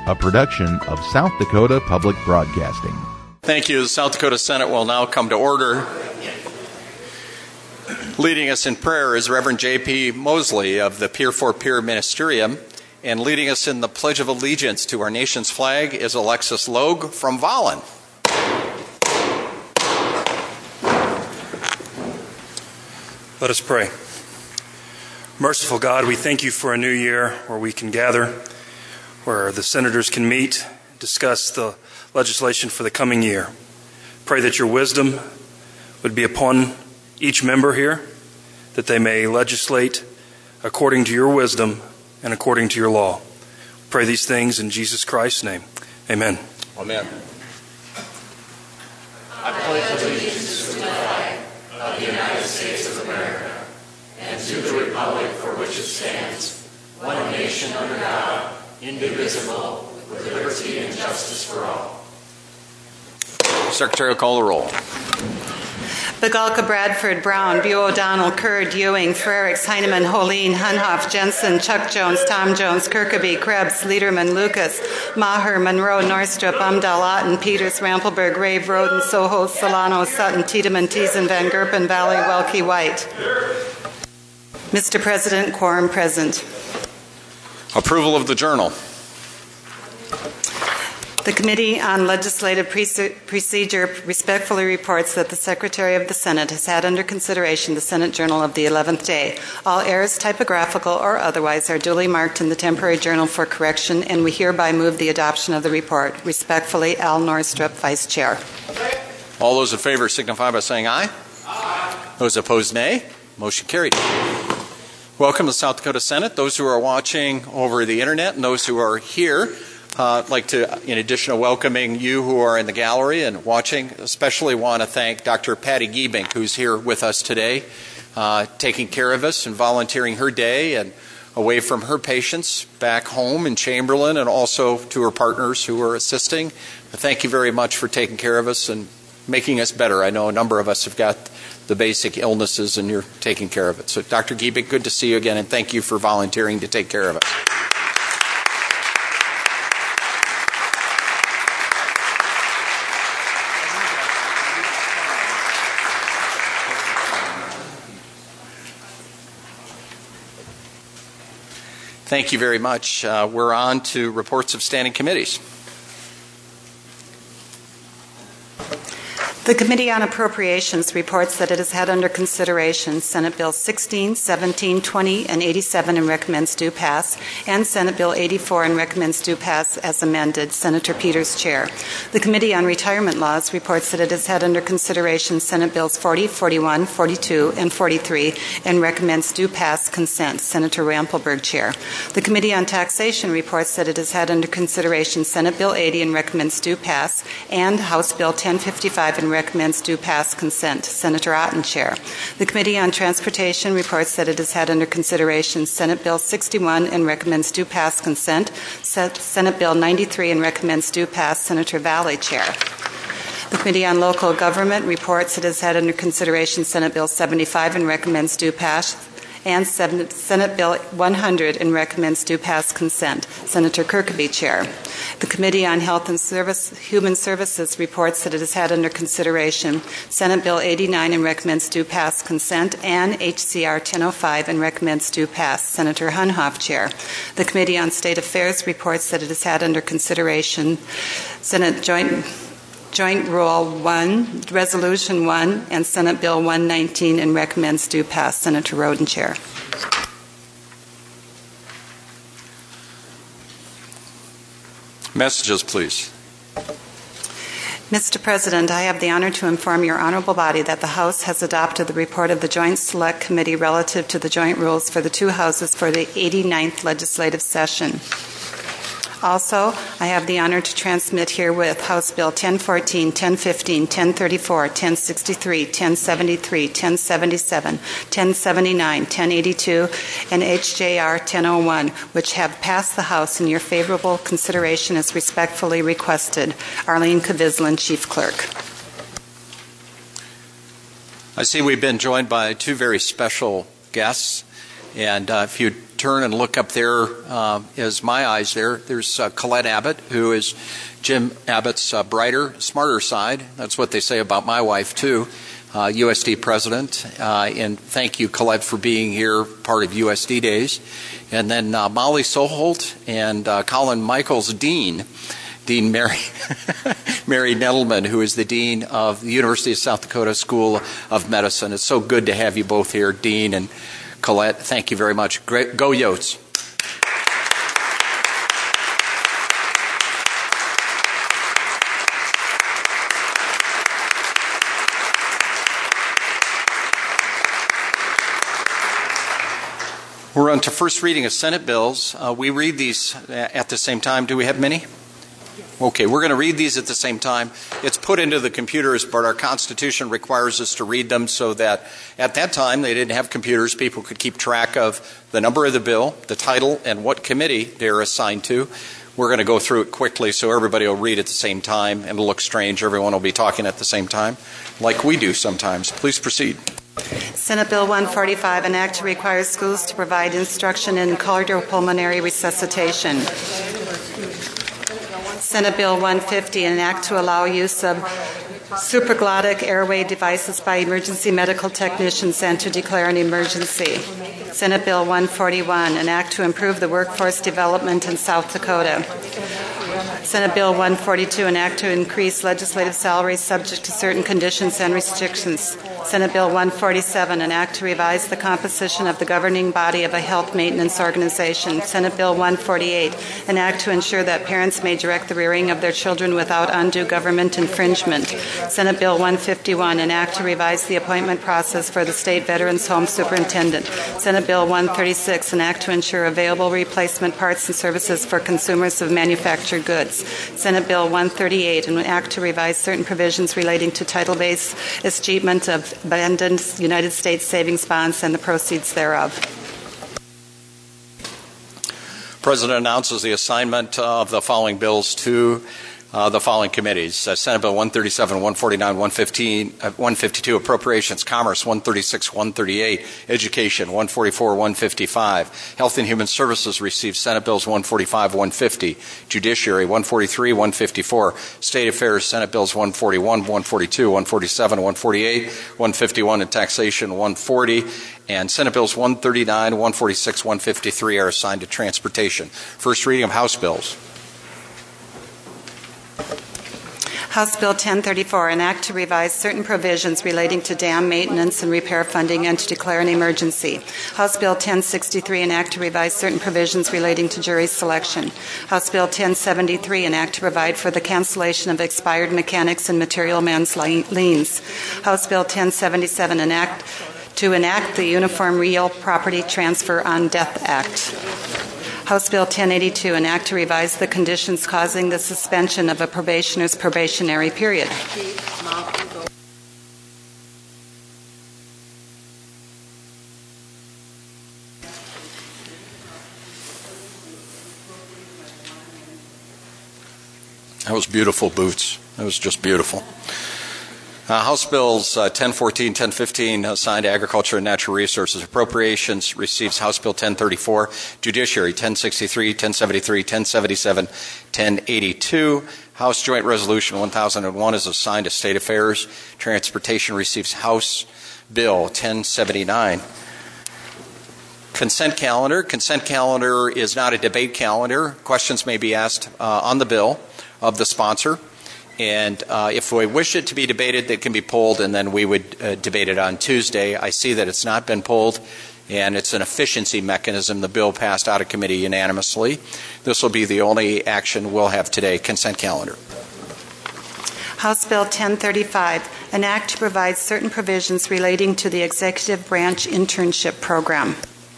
a production of South Dakota Public Broadcasting. Thank you. The South Dakota Senate will now come to order. Leading us in prayer is Reverend J.P. Mosley of the Peer for Peer Ministerium, and leading us in the Pledge of Allegiance to our nation's flag is Alexis Logue from Vollen. Let us pray. Merciful God, we thank you for a new year where we can gather, where the senators can meet, discuss the legislation for the coming year. Pray that your wisdom would be upon each member here, that they may legislate according to your wisdom and according to your law. Pray these things in Jesus Christ's name. Amen. Amen. I pledge allegiance to the flag of the United States of America and to the republic for which it stands, one nation under God, indivisible, with liberty and justice for all. Secretary will call the roll. Bagalka, Bradford, Brown, Bew, O'Donnell, Kurd, Ewing, Frericks, Heineman, Holeen, Hunhoff, Jensen, Chuck Jones, Tom Jones, Kirkaby, Krebs, Lederman, Lucas, Maher, Monroe, Norstrup, Umdahl, Otten, Peters, Rampelberg, Rave, Roden, Soho, Solano, Sutton, Tiedemann, Thiessen, Van Gerpen, Valley, Welke, White. Mr. President, quorum present. Approval of the journal. The Committee on Legislative Procedure respectfully reports that the Secretary of the Senate has had under consideration the Senate Journal of the 11th day. All errors, typographical or otherwise, are duly marked in the temporary journal for correction, and we hereby move the adoption of the report. Respectfully, Al Norstrup, Vice Chair. All those in favor signify by saying aye. Aye. Those opposed, nay. Motion carried. Welcome to the South Dakota Senate. Those who are watching over the internet and those who are here, I'd like to, in addition to welcoming you who are in the gallery and watching, especially want to thank Dr. Patty Giebink, who's here with us today, taking care of us and volunteering her day and away from her patients back home in Chamberlain, and also to her partners who are assisting. Thank you very much for taking care of us and making us better. I know a number of us have got the basic illnesses and you're taking care of it. So Dr. Giebink, good to see you again, and thank you for volunteering to take care of us. Thank you very much. We're on to reports of standing committees. The Committee on Appropriations reports that it has had under consideration Senate Bill 16, 17, 20, and 87 and recommends do pass, and Senate Bill 84 and recommends do pass as amended. Senator Peters, Chair. The Committee on Retirement Laws reports that it has had under consideration Senate Bills 40, 41, 42, and 43 and recommends do pass consent. Senator Rampelberg, Chair. The Committee on Taxation reports that it has had under consideration Senate Bill 80 and recommends do pass, and House Bill 1055 and recommends do pass consent. Senator Otten, Chair. The Committee on Transportation reports that it has had under consideration Senate Bill 61 and recommends do pass consent. Senate Bill 93 and recommends do pass. Senator Valley, Chair. The Committee on Local Government reports it has had under consideration Senate Bill 75 and recommends do pass, and Senate Bill 100 and recommends do pass consent. Senator Kirkaby, Chair. The Committee on Health and Human Services reports that it has had under consideration Senate Bill 89 and recommends do pass consent, and HCR 1005 and recommends do pass. Senator Hunhoff, Chair. The Committee on State Affairs reports that it has had under consideration Senate Joint Rule 1, Resolution 1, and Senate Bill 119 and recommends do pass. Senator Roden, Chair. Messages, please. Mr. President, I have the honor to inform your honorable body that the House has adopted the report of the Joint Select Committee relative to the joint rules for the two houses for the 89th legislative session. Also, I have the honor to transmit herewith House Bill 1014, 1015, 1034, 1063, 1073, 1077, 1079, 1082, and HJR 1001, which have passed the House, and your favorable consideration is respectfully requested. Arlene Kavizlin, Chief Clerk. I see we've been joined by two very special guests, and if you turn and look up there, as my eyes there's Colette Abbott, who is Jim Abbott's brighter, smarter side. That's what they say about my wife, too, USD president. And thank you, Colette, for being here, part of USD Days. And then Molly Soholt and Colin Michaels, Dean Mary Nettleman, who is the Dean of the University of South Dakota School of Medicine. It's so good to have you both here, Dean and Colette. Thank you very much. Great. Go Yotes. We're on to first reading of Senate bills. We read these at the same time. Do we have many? Okay, we're going to read these at the same time. It's put into the computers, but our Constitution requires us to read them so that at that time they didn't have computers. People could keep track of the number of the bill, the title, and what committee they're assigned to. We're going to go through it quickly so everybody will read at the same time, and it'll look strange. Everyone will be talking at the same time, like we do sometimes. Please proceed. Senate Bill 145, an act to require schools to provide instruction in cardiopulmonary resuscitation. Senate Bill 150, an act to allow use of supraglottic airway devices by emergency medical technicians and to declare an emergency. Senate Bill 141, an act to improve the workforce development in South Dakota. Senate Bill 142, an act to increase legislative salaries subject to certain conditions and restrictions. Senate Bill 147, an act to revise the composition of the governing body of a health maintenance organization. Senate Bill 148, an act to ensure that parents may direct the rearing of their children without undue government infringement. Senate Bill 151, an act to revise the appointment process for the State Veterans Home Superintendent. Senate Bill 136, an act to ensure available replacement parts and services for consumers of manufactured goods. Senate Bill 138, an act to revise certain provisions relating to title-based escheatment of abandoned United States savings bonds and the proceeds thereof. President announces the assignment of the following bills to the following committees. Senate Bill 137, 149, 152, Appropriations, Commerce, 136, 138, Education, 144, 155. Health and Human Services receives Senate Bills 145, 150. Judiciary, 143, 154. State Affairs, Senate Bills 141, 142, 147, 148, 151, and Taxation, 140. And Senate Bills 139, 146, 153 are assigned to Transportation. First reading of House Bills. House Bill 1034, an act to revise certain provisions relating to dam maintenance and repair funding and to declare an emergency. House Bill 1063, an act to revise certain provisions relating to jury selection. House Bill 1073, an act to provide for the cancellation of expired mechanics and material man's liens. House Bill 1077, an act to enact the Uniform Real Property Transfer on Death Act. House Bill 1082, an act to revise the conditions causing the suspension of a probationer's probationary period. That was beautiful, Boots. That was just beautiful. House Bills 1014, 1015 assigned to Agriculture and Natural Resources. Appropriations receives House Bill 1034. Judiciary 1063, 1073, 1077, 1082. House Joint Resolution 1001 is assigned to State Affairs. Transportation receives House Bill 1079. Consent calendar. Consent calendar is not a debate calendar. Questions may be asked on the bill of the sponsor. And if we wish it to be debated, it can be pulled, and then we would debate it on Tuesday. I see that it's not been pulled, and it's an efficiency mechanism. The bill passed out of committee unanimously. This will be the only action we'll have today. Consent calendar. House Bill 1035, an act to provide certain provisions relating to the Executive Branch Internship Program.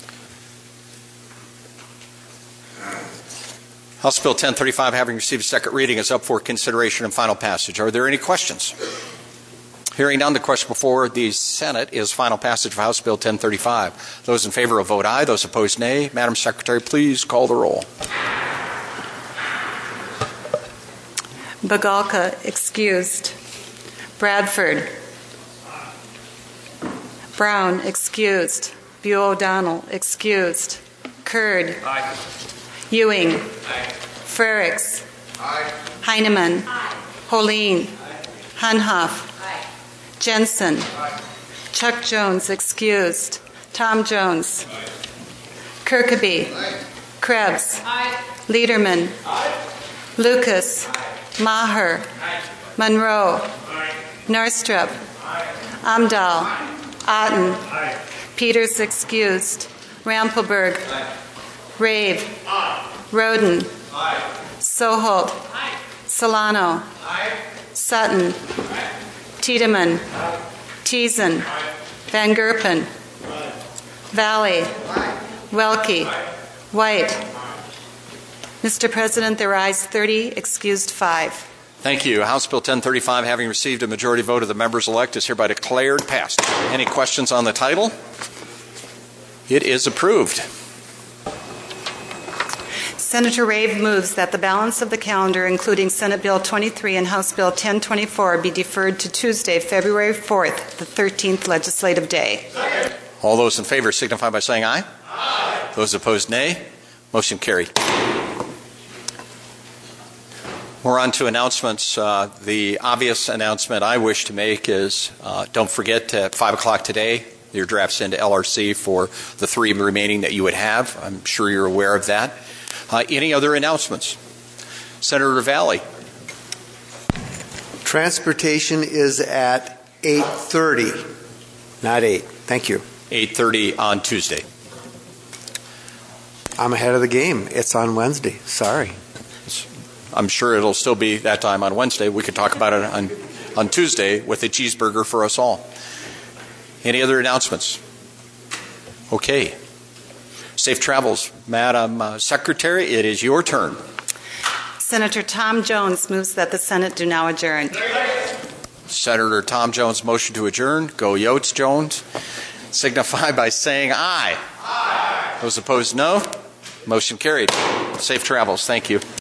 House Bill 1035, having received second reading, is up for consideration and final passage. Are there any questions? Hearing none, the question before the Senate is final passage of House Bill 1035. Those in favor will vote aye. Those opposed, nay. Madam Secretary, please call the roll. Bagalka, excused. Bradford. Brown, excused. Buell O'Donnell, excused. Kurd. Aye. Ewing. Aye. Frericks. Aye. Heinemann. Aye. Holeen. Hunhoff. Aye. Jensen. Aye. Chuck Jones, excused. Tom Jones. Aye. Kirkaby. Aye. Krebs. Aye. Liederman. Aye. Lucas. Aye. Maher. Aye. Monroe. Aye. Norstrup. Aye. Amdahl. Otten. Aye. Peters, excused. Rampelberg. Aye. Rave. Aye. Roden. Aye. Soholt. Aye. Solano. Aye. Sutton. Aye. Tiedemann. Teason. Van Gerpen. Valley. Welke. White. Mr. President, there are ayes 30, excused 5. Thank you. House Bill 1035, having received a majority vote of the members-elect, is hereby declared passed. Any questions on the title? It is approved. Senator Rave moves that the balance of the calendar, including Senate Bill 23 and House Bill 1024, be deferred to Tuesday, February 4th, the 13th legislative day. Second. All those in favor signify by saying aye. Aye. Those opposed, nay. Motion carried. We're on to announcements. The obvious announcement I wish to make is don't forget at 5 o'clock today, your draft's into LRC for the 3 remaining that you would have. I'm sure you're aware of that. Any other announcements? Senator Valley. Transportation is at 8:30, not 8. Thank you. 8:30 on Tuesday. I'm ahead of the game. It's on Wednesday. Sorry. I'm sure it'll still be that time on Wednesday. We could talk about it on Tuesday with a cheeseburger for us all. Any other announcements? Okay. Safe travels. Madam Secretary, it is your turn. Senator Tom Jones moves that the Senate do now adjourn. Senator Tom Jones' motion to adjourn. Go Yotes Jones. Signify by saying aye. Aye. Those opposed, no. Motion carried. Safe travels. Thank you.